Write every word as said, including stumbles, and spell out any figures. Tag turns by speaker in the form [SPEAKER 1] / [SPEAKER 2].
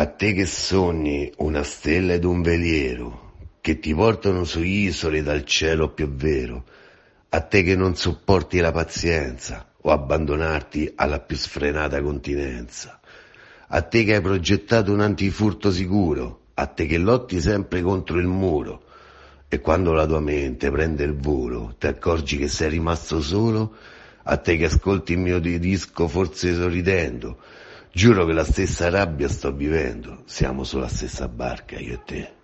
[SPEAKER 1] A te che sogni una stella ed un veliero, che ti portano su isole dal cielo più vero, a te che non sopporti la pazienza o abbandonarti alla più sfrenata continenza, a te che hai progettato un antifurto sicuro, a te che lotti sempre contro il muro e quando la tua mente prende il volo ti accorgi che sei rimasto solo, a te che ascolti il mio disco forse sorridendo, giuro che la stessa rabbia sto vivendo, siamo sulla stessa barca io e te.